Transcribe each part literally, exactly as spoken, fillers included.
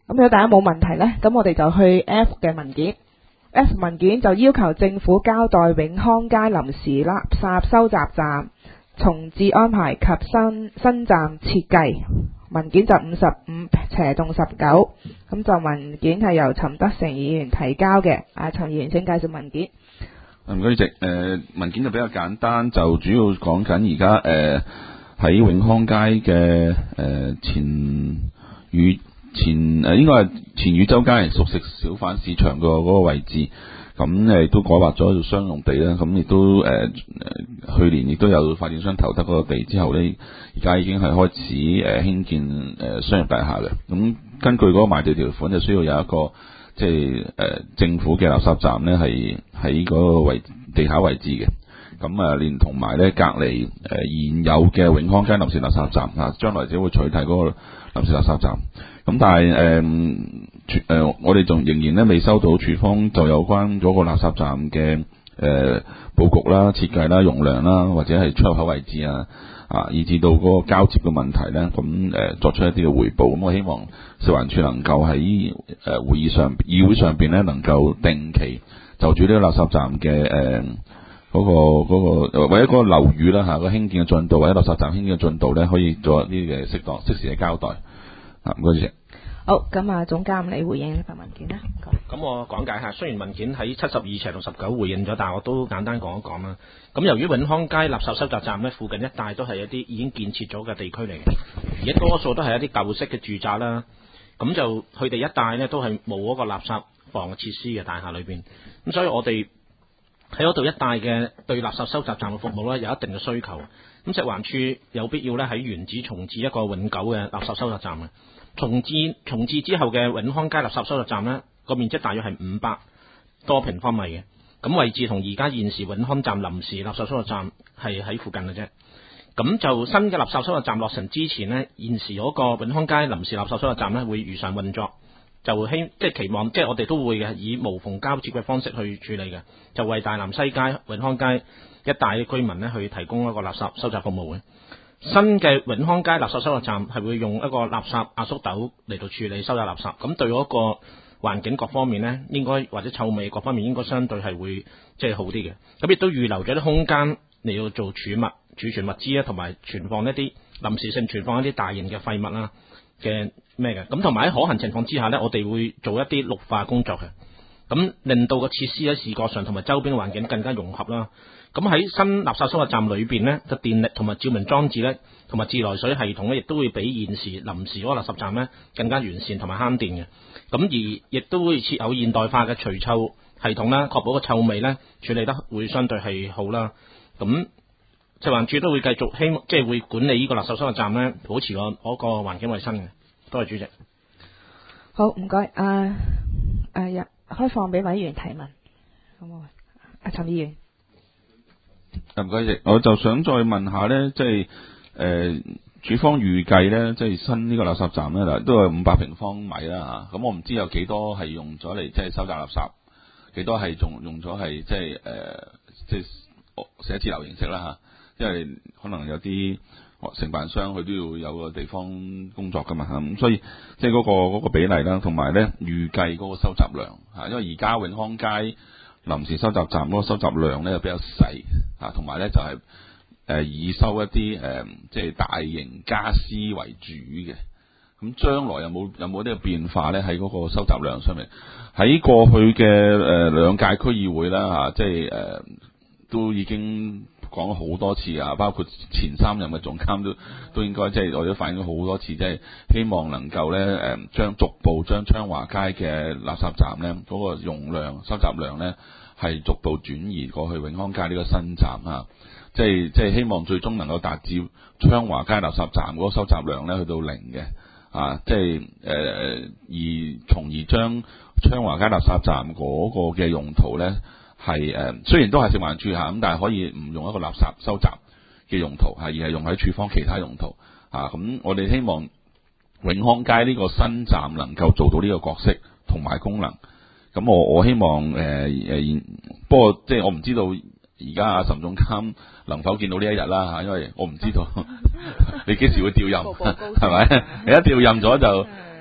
咁如果大家冇問題呢，咁我哋就去 F 嘅文件。F 文件就要求政府交代永康街臨時垃圾收集站重置安排及新新站設計。文件就五十五斜洞十九，咁就文件係由陳德成議員提交嘅。啊，陳議員請介紹文件。 唔該，主席。誒文件就比較簡單，就主要講緊而家誒喺永康街嘅誒、呃、前與前誒、呃、應該係前汝州街熟食小販市場個嗰個位置，咁誒都改劃咗做商用地啦。咁亦都誒誒、呃、去年亦都有發展商投得嗰個地之後咧，而家已經係開始誒興建誒商業大廈嘅。咁根據嗰個賣地條款，就需要有一個即係誒、呃、政府嘅垃圾站咧，係喺嗰個位地下位置嘅。咁啊，連同埋咧隔離誒、呃、現有嘅永康街臨時垃圾站啊，將來只會取替嗰個臨時垃圾站。咁但係誒誒，我哋仲仍然咧未收到署方就有關嗰個垃圾站嘅誒佈局啦、設計啦、容量啦，或者係出入口位置啊啊，以至到嗰個交接嘅問題咧，咁誒、呃、作出一啲嘅彙報。咁我希望食環署能夠喺誒、呃、會議上、議會上邊咧，能夠定期就住呢個垃圾站嘅誒。呃嗰、那個嗰、那個或者嗰個樓宇啦嚇，個興建嘅進度或者垃圾站興建嘅進度咧，可以做一啲嘅適當適時嘅交代。啊，唔該主席。 好，咁啊，總監你回應呢份文件啦。 咁我講解下，雖然文件喺七十二斜同十九回應咗，但係我都簡單講一講啦。咁由於永康街垃圾收集站咧，附近一帶都係一啲已經建設咗嘅地區嚟嘅，而家多數都係一啲舊式嘅住宅啦。咁就佢哋一帶咧都係冇嗰個垃圾房嘅設施嘅大廈裏邊，咁所以我哋喺嗰度一帶嘅對垃圾收集站嘅服務咧有一定嘅需求，咁食環署有必要咧喺原址重置一個永久嘅垃圾收集站嘅。重置重置之後嘅永康街垃圾收集站咧，個面積大約係五百多平方米嘅，咁位置同而家現時永康站臨時垃圾收集站係喺附近嘅啫。咁就新嘅垃圾收集站落成之前呢，現時嗰個永康街臨時垃圾收集站咧會如常運作。就希即係期望，即係我哋都會嘅，以無縫交接嘅方式去處理嘅，就為大南西街、永康街一帶嘅居民咧去提供一個垃圾收集服務嘅。新嘅永康街垃圾收集站係會用一個垃圾壓縮斗嚟到處理收集垃圾，咁對嗰個環境各方面呢，應該或者臭味各方面應該相對係會即係好啲嘅。咁亦都預留咗啲空間嚟到做儲物、儲存物資啊，同埋存放一啲臨時性存放一啲大型嘅廢物啦嘅咩嘅。咁同埋喺可行情況之下呢，我哋會做一啲綠化工作嘅，咁令到個設施喺視覺上同埋周邊嘅環境更加融合啦。咁喺新垃圾收集站裏邊呢，個電力同埋照明裝置呢，同埋自來水系統呢，亦都會比現時臨時嗰個垃圾站呢更加完善同埋慳電嘅。咁而亦都會設有現代化嘅除臭系統啦，確保個臭味呢處理得會相對係好啦。咁食環署都會繼續希望即係會管理呢個垃圾收集站呢，保持個嗰個環境衛生嘅。多謝主席。 好，唔該。啊啊，入開放俾委員提問，好冇？阿陳議員。 唔該，亦我就想再問下咧，即係誒，署方預計咧，即係新呢個垃圾站咧，嗱都係五百平方米啦嚇。咁我唔知有幾多係用咗嚟即係收集垃圾，幾多係仲用咗係即係誒，即係寫字樓形式啦嚇。因為可能有啲承辦商佢都要有個地方工作噶嘛嚇，咁所以即係嗰個嗰個比例啦，同埋咧預計嗰個收集量嚇，因為而家永康街臨時收集站嗰個收集量咧就比較細嚇，同埋咧就係、是、誒、呃、以收一啲誒、呃、即係大型家私為主嘅。咁將來有冇有冇呢個變化咧？喺嗰個收集量上面，喺過去嘅誒、呃、兩屆區議會啦嚇，即係誒、呃、都已經講咗好多次啊，包括前三任嘅總監都都應該即係我都反映咗好多次，即係希望能夠咧誒將逐步將昌華街嘅垃圾站咧嗰、那個容量收集量咧係逐步轉移過去永康街呢個新站啊，即係即係希望最終能夠達至昌華街垃圾站嗰個收集量咧去到零嘅啊，即係誒、呃、而從而將昌華街垃圾站嗰個嘅用途咧。係誒，雖然都係食環署下咁，但係可以唔用一個垃圾收集嘅用途，係而係用喺處方其他用途啊。咁我哋希望永康街呢個新站能夠做到呢個角色同埋功能。咁我我希望誒誒、呃，不過即係我唔知道而家阿岑總監能否見到呢一日啦嚇，因為我唔知道你幾時會調任，係咪？你一調任咗就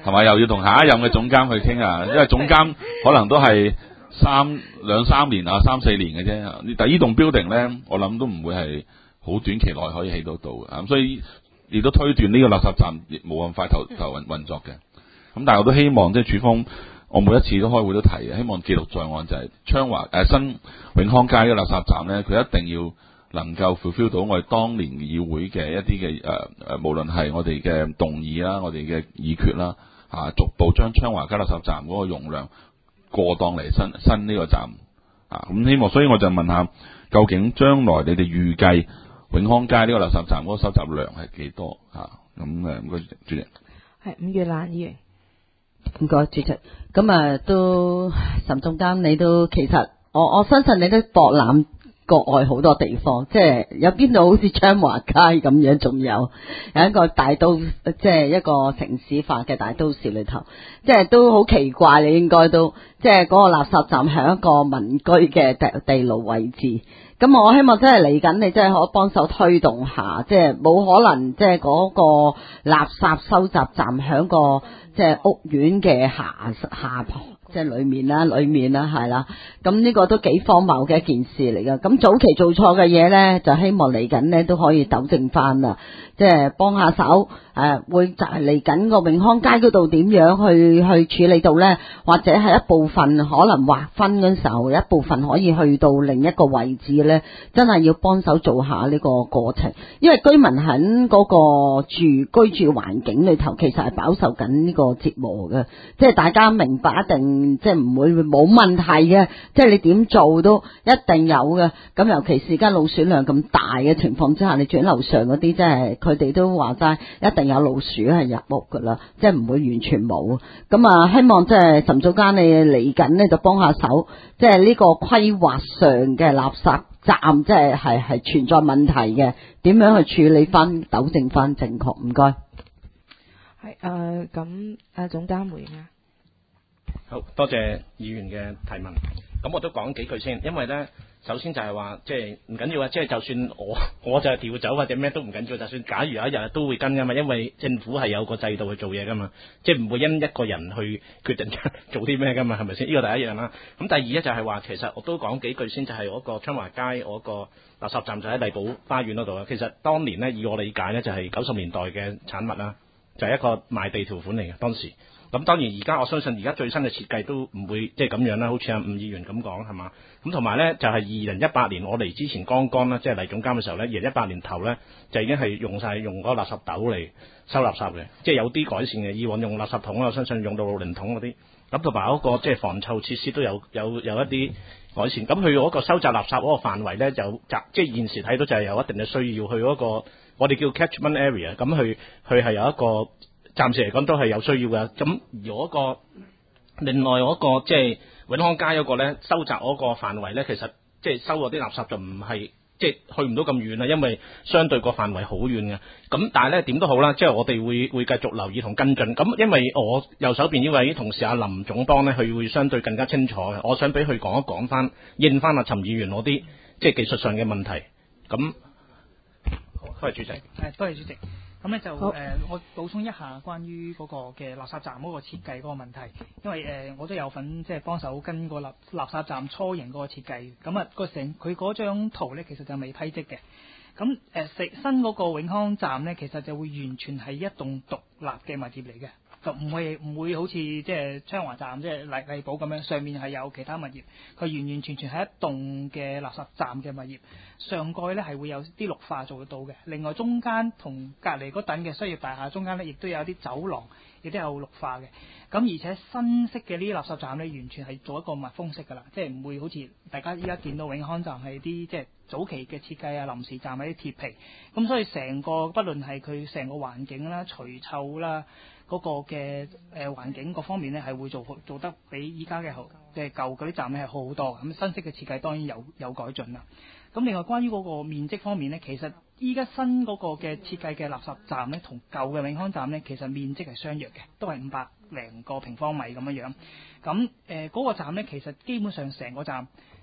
係咪又要同下一任嘅總監去傾啊？因為總監可能都係三兩三年啊，三四年嘅啫。但係呢棟 building 咧，我諗都唔會係好短期內可以起到到嘅。咁所以亦都推斷呢個垃圾站亦冇咁快投投運運作嘅。咁但係我都希望即係署方，我每一次都開會都提嘅，希望記錄在案就係昌華誒、呃、新永康街嘅垃圾站咧，佢一定要能夠 fulfill 到我哋當年議會嘅一啲嘅誒誒，無論係我哋嘅動議啦，我哋嘅議決啦，啊，逐步將昌華街垃圾站嗰個容量過檔嚟新新呢個站啊，咁希望，所以我就問下，究竟將來你哋預計永康街呢個垃圾站嗰個收集量係幾多啊？咁誒，唔該主席。 係伍月蘭議員。 唔該，主席。咁啊，都岑總監，你都其實我我相信你都博覽國外好多地方，即係有邊度好似昌華街咁樣，仲有有一個大都，即係一個城市化嘅大都市裏頭，即係都好奇怪，你應該都即係嗰個垃圾站係一個民居嘅地地牢位置。咁我希望真係嚟緊，你真係可以幫手推動下，即係冇可能即係嗰個垃圾收集站響個即係屋苑嘅下下即係裏面啦，裏面啦，係啦。咁呢個都幾荒謬嘅一件事嚟噶。咁早期做錯嘅嘢呢，就希望嚟緊呢都可以糾正翻啦，即係幫下手。誒、呃，會就係嚟緊個永康街嗰度點樣去去處理到呢？或者係一部分可能劃分嗰時候，一部分可以去到另一個位置呢，真係要幫手做下呢個過程。因為居民喺嗰個住居住環境裏頭，其實係飽受緊呢個折磨嘅。即係大家明白，一定即係唔會冇問題嘅。即係你點做都一定有嘅。咁尤其是而家老鼠量咁大嘅情況之下，你住喺樓上嗰啲，即係佢哋都話齋一定有老鼠係入屋噶啦，即係唔會完全冇。咁啊，希望即係岑總監你嚟緊呢，就幫下手，即係呢個規劃上嘅垃圾站，即係係係存在問題嘅，點樣去處理翻、糾正翻正確？唔該。 係誒，咁誒總監回應啊。 好多謝議員嘅提問。咁我都講幾句先，因為咧。首先就係話，即係唔緊要啊！即係就算我我就係調走或者咩都唔緊要，就算假如有一日都會跟噶嘛，因為政府係有個制度去做嘢噶嘛，即係唔會因一個人去決定做啲咩噶嘛，係咪先？呢個第一樣啦。咁第二咧就係話，其實我都講幾句先，就係嗰個昌華街嗰個垃圾站就喺麗寶花園嗰度啦。其實當年咧，以我理解咧，就係九十年代嘅產物啦，就係一個賣地條款嚟嘅當時。咁當然而家我相信而家最新嘅設計都唔會即係咁樣啦，好似阿伍議員咁講係嘛？咁同埋咧就係二零一八年我嚟之前剛剛啦，即係嚟總監嘅時候咧，二零一八年頭咧就已經係用晒用嗰個垃圾斗嚟收垃圾嘅，即係有啲改善嘅。以往用垃圾桶，我相信用到六零桶嗰啲，咁同埋嗰個即係防臭設施都有有有一啲改善。咁佢嗰個收集垃圾嗰個範圍咧就即係現時睇到就係有一定嘅需要去嗰個我哋叫 catchment area， 咁佢佢係有一個。暫時嚟講都係有需要嘅，咁而嗰個另外嗰個即係永康街嗰個咧，收集嗰個範圍咧，其實即係收嗰啲垃圾就唔係即係去唔到咁遠啦，因為相對個範圍好遠嘅。咁但係咧點都好啦，即係我哋會會繼續留意同跟進。咁因為我右手邊呢位同事阿林總幫咧，佢會相對更加清楚嘅。我想俾佢講一講翻，應翻阿陳議員嗰啲即係技術上嘅問題。咁，多謝主席。 係，多謝主席。咁咧就誒、呃，我補充一下關於嗰個嘅垃圾站嗰個設計嗰個問題，因為誒、呃、我都有份即係幫手跟個垃垃圾站初型嗰個設計，咁啊個成佢嗰張圖咧其實就未批則嘅，咁誒食新嗰個永康站咧其實就會完全係一棟獨立嘅物業嚟嘅。就唔會唔會好似即係昌華站即係麗麗寶咁樣，上面係有其他物業，佢完完全全係一棟嘅垃圾站嘅物業。上蓋咧係會有啲綠化做得到嘅，另外中間同隔離嗰等嘅商業大廈中間咧，亦都有啲走廊，亦都有綠化嘅。咁而且新式嘅呢啲垃圾站咧，完全係做一個密封式㗎啦，即係唔會好似大家依家見到永康站係啲即係早期嘅設計啊，臨時站係啲鐵皮。咁所以成個不論係佢成個環境啦、除臭啦。嗰個嘅誒環境各方面咧係會做做得比依家嘅嘅舊嗰啲站咧係好好多。咁新式嘅設計當然有有改進啦。咁另外關於嗰個面積方面咧，其實依家新嗰個嘅設計嘅垃圾站咧，同舊嘅永康站咧，其實面積係相若嘅，都係五百零個平方米咁樣樣。咁誒嗰個站咧，其實基本上成個站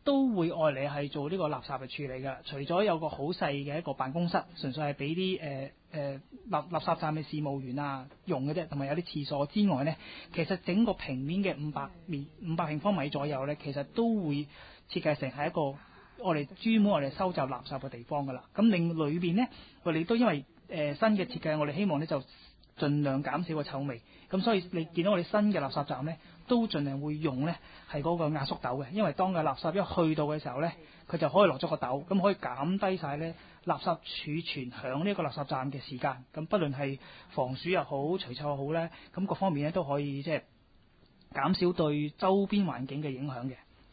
都會愛嚟係做呢個垃圾嘅處理㗎。除咗有個好細嘅一個辦公室，純粹係俾啲誒誒垃垃圾站嘅事務員啊用嘅啫，同埋有啲廁所之外呢，其實整個平面嘅五百面五百平方米左右呢，其實都會設計成係一個我哋專門我哋收集垃圾嘅地方㗎啦。咁另裏邊呢，我哋都因為誒、呃、新嘅設計，我哋希望呢就盡量減少個臭味。咁所以你見到我哋新嘅垃圾站呢，都盡量會用呢係嗰個壓縮斗嘅，因為當個垃圾一去到嘅時候呢，佢就可以落咗個斗，咁可以減低晒呢垃圾儲存響呢個垃圾站嘅時間。咁不論係防鼠又好，除臭又好呢，咁各方面呢都可以即係減少對周邊環境嘅影響嘅。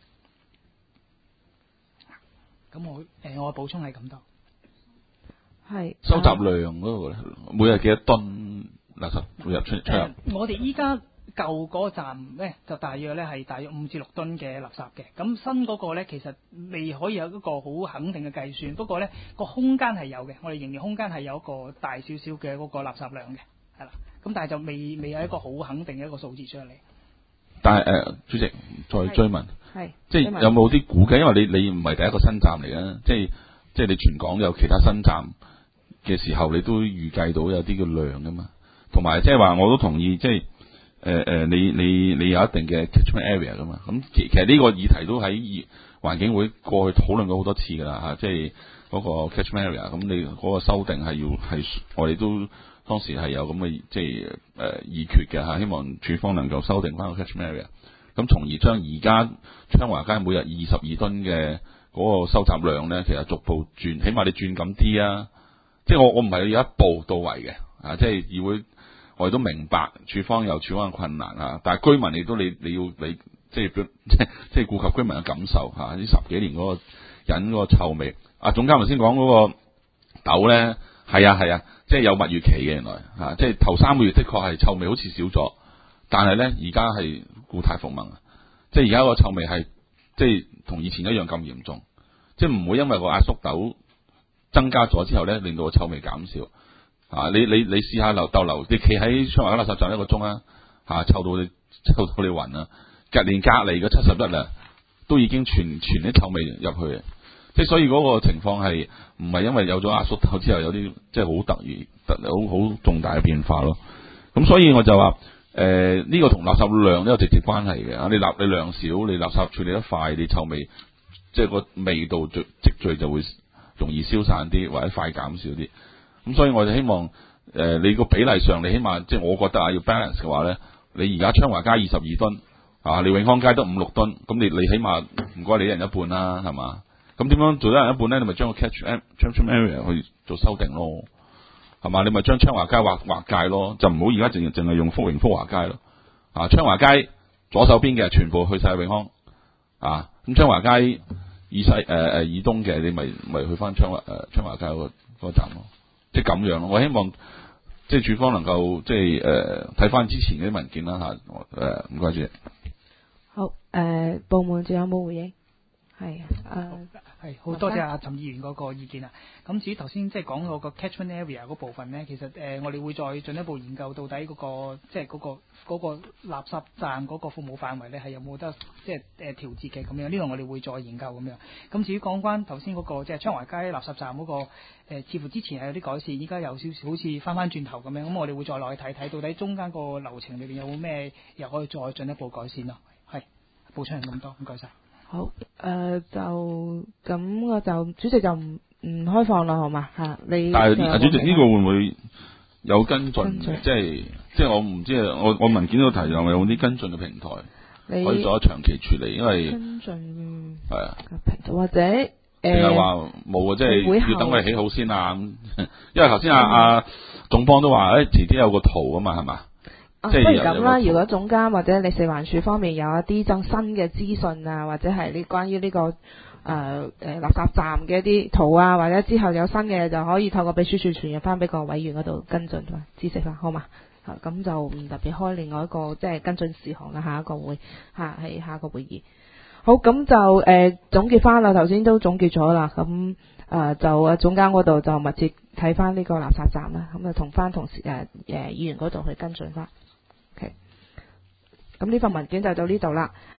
咁我誒、呃、我嘅補充係咁多。 係收集量嗰個咧，每日幾多噸垃圾每日出出入？ 呃、我哋依家舊嗰個站咧，就大約咧係大約五至六噸嘅垃圾嘅。咁新嗰個咧，其實未可以有一個好肯定嘅計算，不過咧個空間係有嘅。我哋仍然空間係有一個大少少嘅嗰個垃圾量嘅，係啦。咁但係就未未有一個好肯定嘅一個數字出嚟。 但係誒、呃，主席再追問， 係即係有冇啲估計？因為你你唔係第一個新站嚟嘅，即係即係你全港有其他新站嘅時候，你都預計到有啲嘅量噶嘛？同埋即係話，我都同意，即係誒誒，你你你有一定嘅 catchment area 噶嘛？咁其其實呢個議題都喺環境會過去討論過好多次噶啦嚇，即係嗰個 catchment area。咁你嗰個修訂係要係我哋都當時係有咁嘅即係誒、呃、議決嘅嚇，希望署方能夠修訂翻個 catchment area，咁從而將而家昌華街每日二十二噸嘅嗰個收集量咧，其實逐步轉，起碼你轉緊啲啊！即係我我唔係要一步到位嘅啊！即係議會我哋都明白署方有署方嘅困難啊，但係居民亦都你你要你即係即係即係顧及居民嘅感受嚇。呢、啊、十幾年嗰個引嗰個臭味，啊總監頭先講嗰個豆咧，係啊係啊，即係有蜜月期嘅原來嚇、啊，即係頭三個月的確係臭味好似少咗，但係咧而家係故態復萌，即係而家個臭味係即係同以前一樣咁嚴重，即係唔會因為個壓縮豆增加咗之後咧，令到個臭味減少。啊！你你你試下留逗留，你企喺昌華街垃圾站一個鐘啊！嚇，臭到你臭到你暈啊！隔連隔離嘅七十一啦，都已經傳傳啲臭味入去，即係所以嗰個情況係唔係因為有咗壓縮豆之後有啲即係好突然突好好重大嘅變化咯？咁所以我就話誒呢個同垃圾量都有直接關係嘅啊！你垃你量少，你垃圾處理得快，你臭味即係個味道積積聚就會容易消散啲，或者快減少啲。咁所以我就希望誒、呃、你個比例上，你起碼即係我覺得啊，要 balance 嘅話咧，你而家昌華街二十二噸啊，你永康街得五六噸，咁你你起碼唔該你一人一半啦，係嘛？咁點樣做得一人一半咧？你咪將個 catch catchment area 去做修訂咯，係嘛？你咪將昌華街劃劃界咯，就唔好而家淨淨係用福榮福華街咯。啊，昌華街左手邊嘅全部去晒永康啊，咁昌華街以西誒誒、呃、以東嘅你咪咪去翻昌華誒昌華街嗰、那個站咯。即係咁樣咯，我希望即係署方能夠即係誒睇翻之前嗰啲文件啦嚇，誒唔該主席。 好誒、呃，部門仲有冇回應？係誒係好多謝阿陳議員嗰個意見啊。咁至於頭先即係講嗰個 catchment area 嗰部分咧，其實誒、呃、我哋會再進一步研究到底嗰、那個即係嗰個嗰、那個垃圾站嗰個服務範圍咧係有冇得即係誒調節嘅咁樣。呢個我哋會再研究咁樣。咁至於講翻頭先嗰個即係昌華街垃圾站嗰、那個、呃、似乎之前係有啲改善，依家有少少好似翻翻轉頭咁樣。咁我哋會再落去睇睇，到底中間個流程裏邊有冇咩又可以再進一步改善咯。係補充係咁多，唔該晒。 好誒、呃，就咁我就主席就唔唔開放啦，好嘛嚇？你但係啊，主席呢、這個會唔會有跟進？ 跟進即係即係我唔知啊！我我文件都提有冇有啲跟進嘅平台你可以做一長期處理，因為跟進係啊平台或者誒， 定係話冇啊？即係要等佢起好先啊！因為頭先阿阿總方都話誒，遲啲有個圖啊嘛，係嘛？ 啊、不如咁啦，如果總監或者你食環署方面有一啲更新嘅資訊啊，或者係呢關於呢、這個誒誒、呃呃、垃圾站嘅一啲圖啊，或者之後有新嘅就可以透過秘書處傳入翻俾個委員嗰度跟進同埋知識啦，好嘛？啊咁就唔特別開另外一個即係跟進事項啦，下一個會嚇係下一個會議。好，咁就誒、呃、總結翻啦，頭先都總結咗啦，咁誒、呃、就啊總監嗰度就密切睇翻呢個垃圾站啦，咁啊同翻同事誒誒議員嗰度去跟進翻。OK，咁呢份文件就到呢度啦。